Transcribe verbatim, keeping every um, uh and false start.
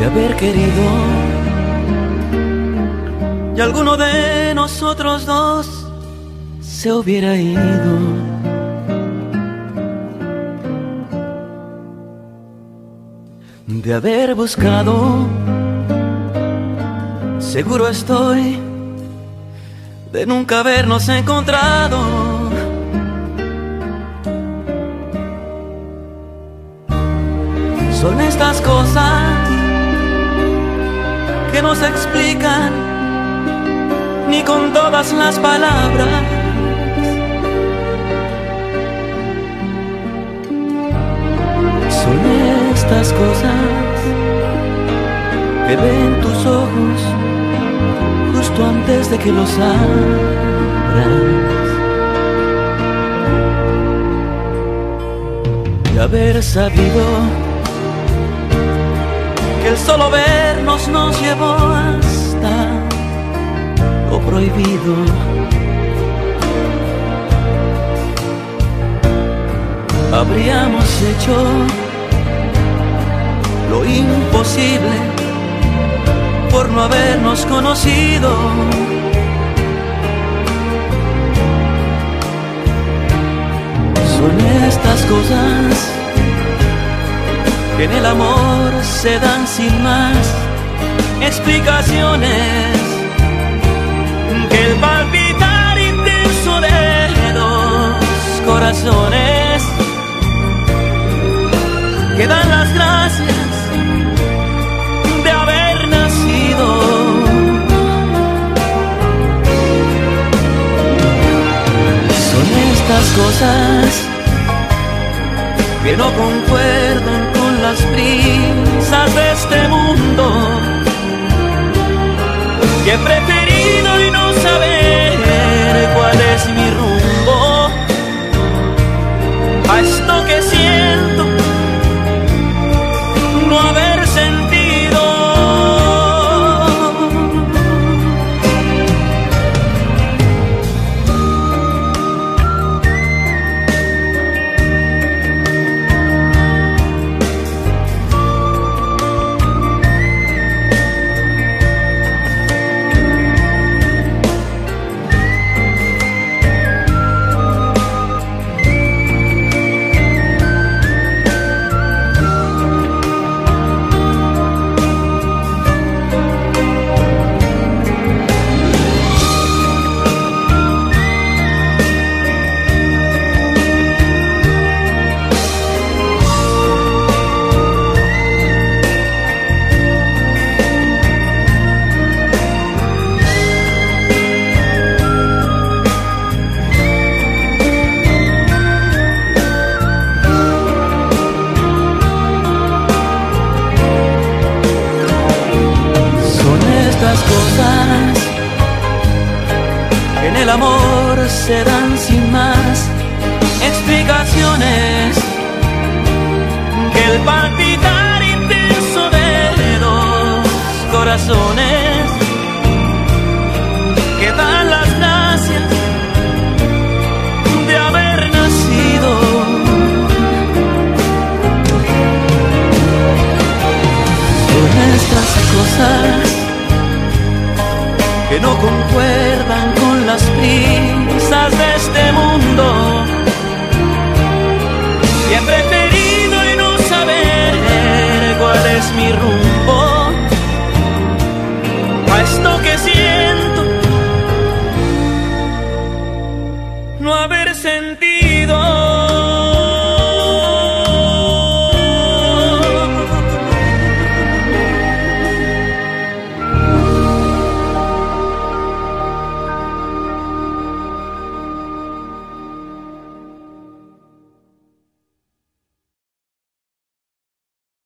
haber querido y alguno de nosotros dos se hubiera ido. De haber buscado, seguro estoy de nunca habernos encontrado. Son estas cosas que no se explican ni con todas las palabras. Son estas cosas que ven tus ojos justo antes de que los abras. De haber sabido que el solo vernos nos llevó hasta lo prohibido, habríamos hecho lo imposible por no habernos conocido. Son estas cosas que en el amor se dan sin más explicaciones, que el palpitar intenso de dos corazones que dan las gracias de haber nacido. Son estas cosas que no concuerdan con las prisas de este mundo, que he preferido y no saber cuál es mi rumbo a esto que siento no haber sentido. En el amor se dan sin más explicaciones, que el palpitar intenso de dos corazones que dan las gracias de haber nacido. Son estas cosas que no concuerdan con las prisas de este mundo, y he preferido y no saber cuál es mi rumbo